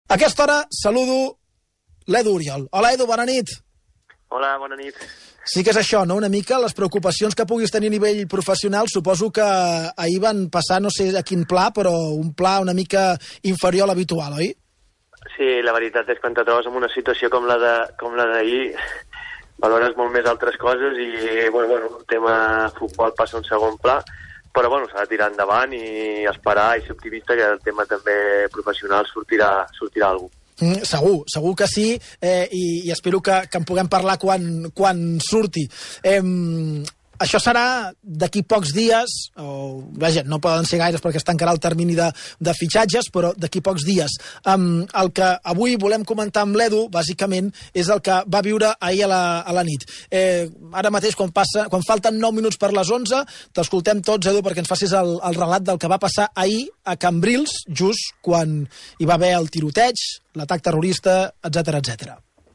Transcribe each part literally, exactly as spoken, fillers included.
A aquesta hora saludo l'Edu Oriol. Hola, Edu, bona nit. Hola, bona nit. Sí que és això, no?, una mica les preocupacions que puguis tenir a nivell professional. Suposo que ahir van passar, no sé a quin pla, però un pla una mica inferior a l'habitual, oi? Sí, la veritat és que quan te trobes en una situació com la de com la d'ahir, valores molt més altres coses i, bueno, bueno, el tema futbol passa a un segon pla, però, bueno, s'ha de tirar endavant i esperar i ser optimista que el tema també professional sortirà, sortirà alguna cosa. Mm, segur, segur que sí, eh, i, i espero que, que en puguem parlar quan, quan surti. Eh, això serà d'aquí pocs dies, o, vaja, no poden ser gaires perquè es tancarà el termini de, de fitxatges, però d'aquí pocs dies. Um, el que avui volem comentar amb l'Edu, bàsicament, és el que va viure ahir a la, a la nit. Eh, ara mateix, quan, passa, quan falten nou minuts per les onze, t'escoltem tots, Edu, perquè ens facis el, el relat del que va passar ahir a Cambrils, just quan hi va haver el tiroteig, l'atac terrorista, etcètera, etcètera.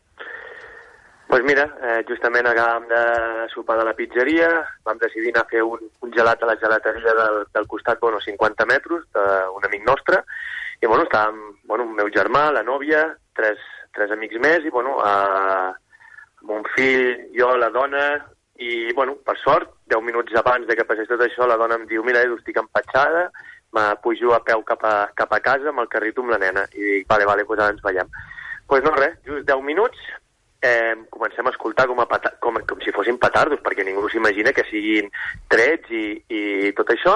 Doncs pues mira, eh, justament acabàvem de sopar de la pizzeria, vam decidir anar a fer un, un gelat a la gelateria del, del costat, bueno, cinquanta metres, d'un amic nostre, i bueno, estàvem, bueno, el meu germà, la nòvia, tres, tres amics més, i bueno, eh, mon fill, jo, la dona, i bueno, per sort, deu minuts abans de que passés tot això, la dona em diu, mira, Edu, estic empatxada, me pujo a peu cap a, cap a casa amb el carrito amb la nena, i dic, vale, vale, doncs ara ens veiem. Doncs pues no res, just deu minuts, Eh, comencem a escoltar com, a pata com, com si fossin petardos, perquè ningú s'imagina que siguin trets i, i tot això.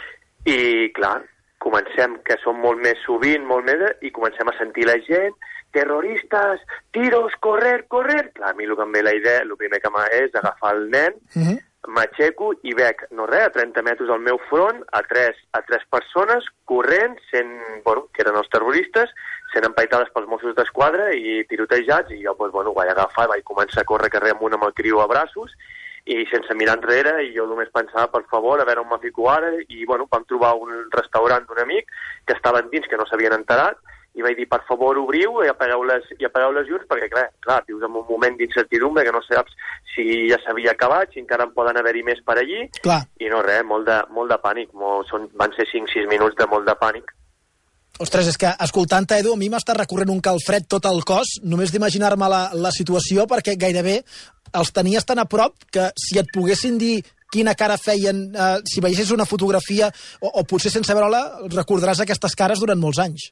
I, clar, comencem, que som molt més sovint, molt més, i comencem a sentir la gent, terroristes, tiros, correr, correr. Clar, a mi el que em ve la idea, el primer que m'ha és agafar el nen, uh-huh. m'aixeco i veig, no res, a trenta metres al meu front, a tres, a tres persones corrent, sent, bueno, que eren els terroristes, sent empaitades pels Mossos d'Esquadra i tirotejats, i jo, doncs, bueno, vaig agafar, vaig començar a córrer carrer amunt amb el criu a braços, i sense mirar enrere, i jo només pensava, per favor, a veure on me fico ara, i, bueno, vam trobar un restaurant d'un amic que estaven dins, que no s'havien enterat, i vaig dir, per favor, obriu i apagueu les, i apagueu les llums, perquè, clar, clar, vius en un moment d'incertidumbre que no saps si ja s'havia acabat, si encara en poden haver-hi més per allí, clar. I no res, molt de, molt de pànic, molt, són, van ser cinc sis minuts de molt de pànic. Ostres, és que escoltant-te, Edu, a mi m'està recorrent un calfred tot el cos, només d'imaginar-me la, la situació, perquè gairebé els tenies tan a prop que si et poguessin dir quina cara feien, eh, si veiessis una fotografia, o, o potser sense veure-la, recordaràs aquestes cares durant molts anys.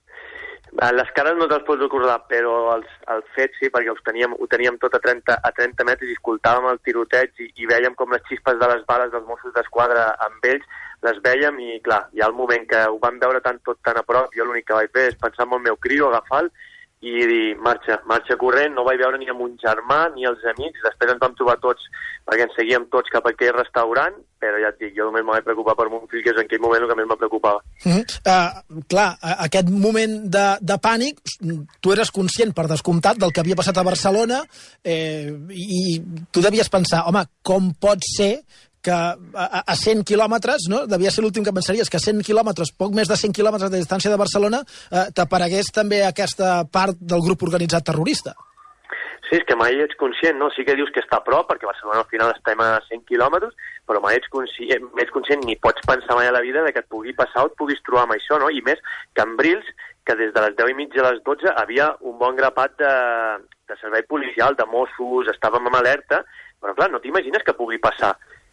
Les cares no te'ls pots recordar, però els, el fet sí, perquè els teníem, ho teníem tot a trenta, a trenta metres i escoltàvem el tiroteig i, i vèiem com les xispes de les bales dels Mossos d'Esquadra amb ells, les vèiem i, clar, hi ha el moment que ho vam veure tant tot tan a prop, jo l'únic que vaig fer és pensar en el meu criu, agafar-lo i dir, marxa, marxa corrent, no vaig veure ni amb un germà ni els amics, després ens vam trobar tots, perquè ens seguíem tots cap a aquell restaurant, però ja et dic, jo només m'ho vaig preocupar per mon fill, que és en aquell moment el que més me preocupava. Mm-hmm. uh, clar, aquest moment de, de pànic, tu eres conscient, per descomptat, del que havia passat a Barcelona, eh, i tu devies pensar, home, com pot ser que a, a cent quilòmetres, no? Devia ser l'últim que pensaries, que a cent quilòmetres, poc més de cent quilòmetres de distància de Barcelona, eh, t'aparegués també aquesta part del grup organitzat terrorista. Sí, és que mai ets conscient, no? Sí que dius que està a prop, perquè Barcelona al final estem a cent quilòmetres, però mai ets conscient, ets conscient ni pots pensar mai a la vida de que et pugui passar o et puguis trobar amb això, no? I més, Cambrils, que des de les deu i mitja a les dotze havia un bon grapat de, de servei policial, de Mossos, estàvem en alerta, però clar, no t'imagines que pugui passar.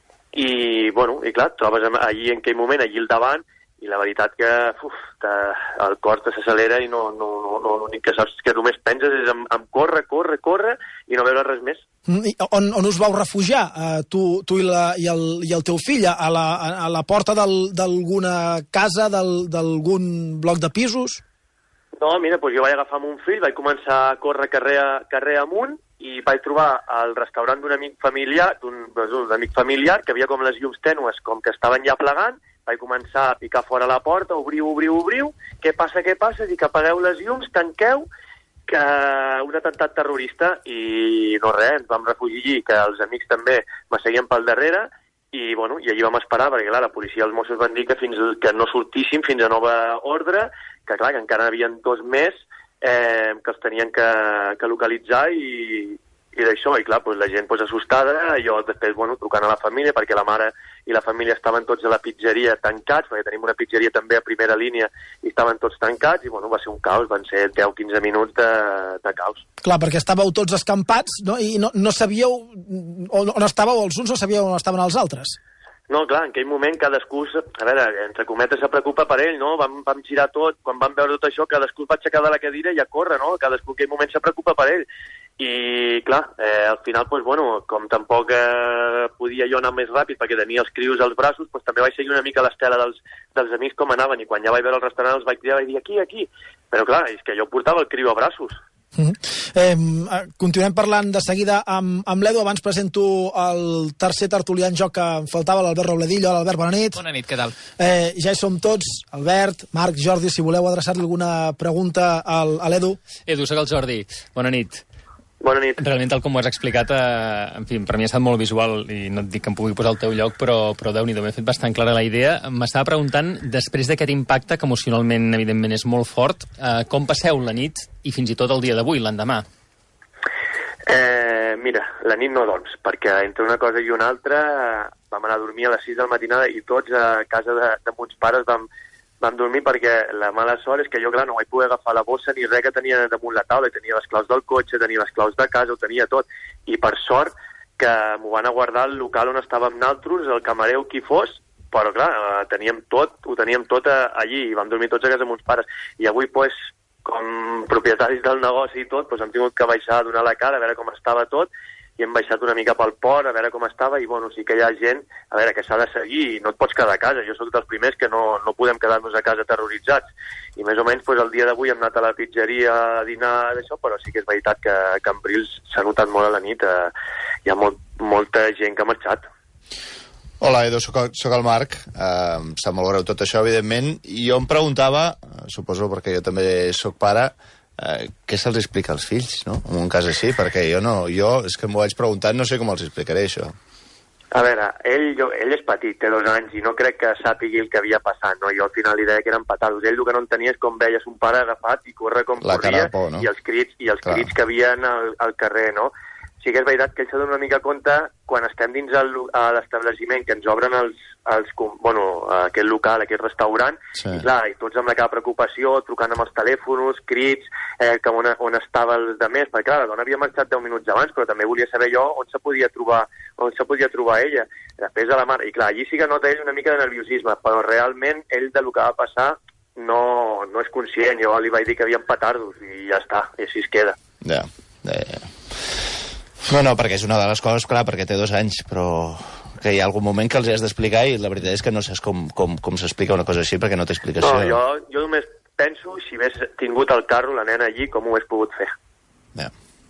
I, bueno, i clar, trobes allí en aquell moment, allí al davant, i la veritat que uf, te, el cor s'accelera i no, no, no, no, l'únic que saps que només penses és en, en córrer, córrer, córrer i no veure res més. Mm, i on, on us vau refugiar, uh, tu, tu i, la, i, el, i el teu fill? A la, a la porta d'alguna casa, d'algun bloc de pisos? No, mira, doncs jo vaig agafar mon fill, vaig començar a córrer carrer, carrer amunt, i vaig trobar al restaurant d'un amic familiar, d'un amic familiar, que havia com les llums tènues, com que estaven ja plegant, vaig començar a picar fora la porta, obriu, obriu, obriu, què passa, què passa, dic, apagueu les llums, tanqueu, que un atemptat terrorista, i no res, ens vam refugir, que els amics també me seguien pel darrere, i, bueno, i allí vam esperar, perquè, clar, la policia i els Mossos van dir que, fins, que no sortíssim fins a nova ordre, que, clar, que encara n'hi havia dos més, Eh, que els tenien que, que localitzar i, i d'això, i clar, doncs la gent pues, assustada, jo després, bueno, trucant a la família, perquè la mare i la família estaven tots a la pizzeria tancats, perquè tenim una pizzeria també a primera línia, i estaven tots tancats, i bueno, va ser un caos, van ser deu a quinze minuts de, de caos. Clar, perquè estàveu tots escampats, no? I no, no sabíeu on estàveu els uns, no sabíeu on estaven els altres. No, clar, en aquell moment cadascú, a veure, entre cometes, se preocupa per ell, no? Vam, vam girar tot, quan vam veure tot això, cadascú va aixecar de la cadira i a córrer, no? Cadascú en aquell moment se preocupa per ell. I, clar, eh, al final, pues, bueno, com tampoc eh, podia jo anar més ràpid perquè tenia els crios als braços, pues, també vaig seguir una mica l'estela dels, dels amics com anaven, i quan ja vaig veure el restaurant els vaig cridar i vaig dir aquí, aquí. Però, clar, és que jo portava el criu a braços. Mm-hmm. eh, continuem parlant de seguida amb, amb l'Edu. Abans presento el tercer tertulià en joc que em faltava, l'Albert Robledillo. Hola, Albert, bona nit. Bona nit, què tal? Eh, ja hi som tots, Albert, Marc, Jordi, si voleu adreçar-li alguna pregunta al, a l'Edu. Edu, soc el Jordi. Bona nit. Bona nit. Realment, tal com ho has explicat, eh, en fi, per mi ha estat molt visual i no et dic que em pugui posar al teu lloc, però, però Déu-n'hi-do, m'he fet bastant clara la idea. M'estava preguntant, després d'aquest impacte, que emocionalment, evidentment, és molt fort, eh, com passeu la nit i fins i tot el dia d'avui, l'endemà? Eh, mira, la nit no dorms, perquè entre una cosa i una altra vam anar a dormir a les sis del matinada i tots a casa de, de mons pares vam vam dormir perquè la mala sort és que jo, clar, no vaig poder agafar la bossa ni res que tenia damunt la taula. Tenia les claus del cotxe, tenia les claus de casa, ho tenia tot. I per sort que m'ho van a guardar al local on estàvem naltros, el camarer o qui fos, però, clar, teníem tot, ho teníem tot allí i vam dormir tots a casa amb uns pares. I avui, pues, com propietaris del negoci i tot, pues, hem tingut que baixar a donar la cara, a veure com estava tot, i hem baixat una mica pel port, a veure com estava, i bueno, sí que hi ha gent, a veure, que s'ha de seguir, i no et pots quedar a casa. Jo sóc dels primers que no, no podem quedar-nos a casa terroritzats. I més o menys, pues, el dia d'avui hem anat a la pizzeria a dinar d'això, però sí que és veritat que a Cambrils s'ha notat molt a la nit, eh, hi ha molt, molta gent que ha marxat. Hola, Edu, soc, soc el Marc. Uh, em sap molt greu tot això, evidentment, i jo em preguntava, suposo perquè jo també soc pare, Uh, què se'ls explica als fills, no? En un cas així, perquè jo no, jo és que m'ho vaig preguntar, no sé com els explicaré això. A veure, ell, jo, ell és petit, té dos anys, i no crec que sàpigui el que havia passat, no? Jo al final li deia que eren patados. Ell el que no entenia és com veia son pare agafat i corre com la corria, por, no? i els crits, i els crits que havia al, al carrer, no? Sí que és veritat que ell s'ha donat una mica compte quan estem dins el, a l'establiment, que ens obren els, els, bueno, aquest local, aquest restaurant, sí. I clar, i tots amb la cara preocupació, trucant amb els telèfons, crits, eh, que on, on estava els de més, perquè clar, la dona havia marxat deu minuts abans, però també volia saber jo on se podia trobar, on se podia trobar ella. Després de la mare, i clar, allí sí que nota ell una mica de nerviosisme, però realment ell de lo que va passar no, no és conscient. Jo li vaig dir que havien petardos i ja està, i així es queda. Ja, ja, ja. No, no, perquè és una de les coses, clar, perquè té dos anys, però que hi ha algun moment que els has d'explicar i la veritat és que no saps com, com, com s'explica una cosa així perquè no té explicació. No, jo, jo només penso, si hagués tingut el carro, la nena allí, com ho hagués pogut fer. Ja.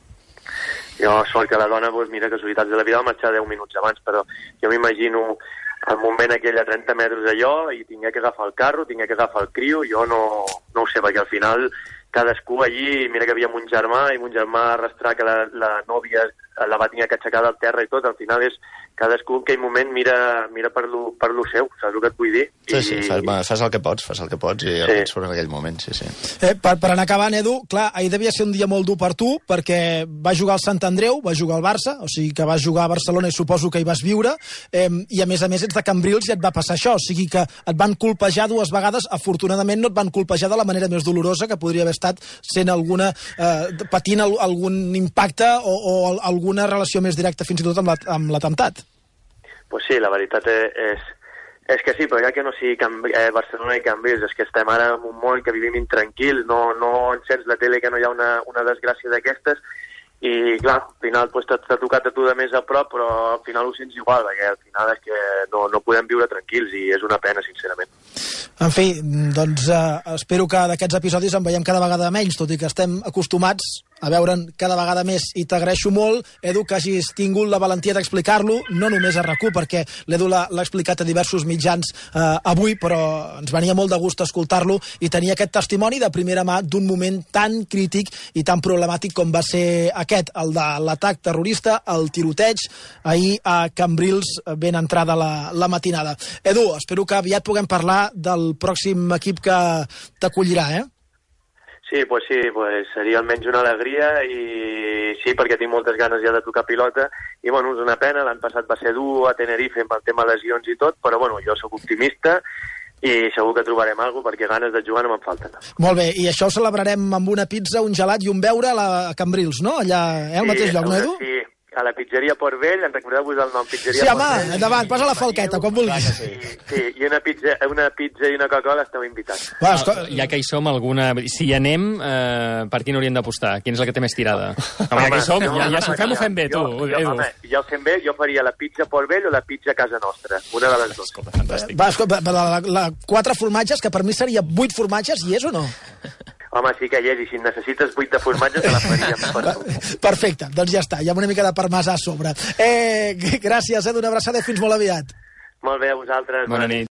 Jo, sort que la dona, doncs, mira, casualitats de la vida, va marxar deu minuts abans, però jo m'imagino el moment aquell a trenta metres d'allò i tingué que agafar el carro, tingué que agafar el criu, jo no, no ho sé, perquè al final cadascú allí, mira que havia un germà i un germà arrastrar que la, la nòvia la va tenir que aixecar del terra i tot, al final és cadascú en aquell moment mira, mira per, lo, per lo seu, saps el que et vull dir? Sí, I... sí, fas, fas el que pots, fas el que pots i sí. Et surt en aquell moment, sí, sí. Eh, per, per anar acabant, Edu, clar, ahir devia ser un dia molt dur per tu, perquè va jugar al Sant Andreu, va jugar al Barça, o sigui que va jugar a Barcelona i suposo que hi vas viure, eh, i a més a més ets de Cambrils i et va passar això, o sigui que et van colpejar dues vegades, afortunadament no et van colpejar de la manera més dolorosa, que podria haver estat sent alguna, eh, patint algun impacte o, o alguna relació més directa fins i tot amb l'atemptat. Pues sí, la veritat és, és que sí, però ja que no sigui Camb eh, Barcelona i Cambrils, és que estem ara en un món que vivim intranquils, no, no encens la tele que no hi ha una, una desgràcia d'aquestes, i clar, al final pues, t'ha tocat a tu de més a prop, però al final ho sents igual, perquè al final és que no, no podem viure tranquils i és una pena, sincerament. En fi, doncs eh, espero que d'aquests episodis en veiem cada vegada menys, tot i que estem acostumats a veure'n cada vegada més, i t'agraeixo molt, Edu, que hagis tingut la valentia d'explicar-lo, no només a RAC u, perquè l'Edu l'ha explicat a diversos mitjans eh, avui, però ens venia molt de gust escoltar-lo i tenir aquest testimoni de primera mà d'un moment tan crític i tan problemàtic com va ser aquest, el de l'atac terrorista, el tiroteig, ahir a Cambrils, ben entrada la, la matinada. Edu, espero que aviat puguem parlar del pròxim equip que t'acollirà, eh? Sí, pues sí, pues seria almenys una alegria i sí, perquè tinc moltes ganes ja de tocar pilota i bueno, és una pena, l'any passat va ser dur a Tenerife amb el tema lesions i tot, però bueno, jo sóc optimista i segur que trobarem alguna cosa perquè ganes de jugar no me'n falten. Molt bé, i això ho celebrarem amb una pizza, un gelat i un beure a, la, a Cambrils, no? Allà, eh, al sí, mateix lloc, no, Edu? Sí, a la pizzeria Port Vell, en recordeu-vos el nom? Pizzeria Sí, Port home, Vell. endavant, posa la falqueta, quan vulguis. Sí, sí, i una pizza, una pizza i una Coca-Cola esteu invitats. Va, esco... Ja que hi som, alguna... Si hi anem, eh, per quin hauríem d'apostar? Quin és el que té més tirada? Home, ja que hi som, ja, ja si ho fem, ho fem bé, tu, jo, jo, Edu. Home, jo ho fem bé, jo faria la pizza Port Vell o la pizza casa nostra, una de les dues. Escolta, fantàstic. Va, escolta, la, la, la, quatre formatges, que per mi seria vuit formatges, hi és o no? Home, sí que hi és, i si necessites vuit de formatge te la faríem per tu. Perfecte, doncs ja està, hi ha una mica de parmesà a sobre. Eh, gràcies, eh, d'una abraçada i fins molt aviat. Molt bé, a vosaltres. Bona nit.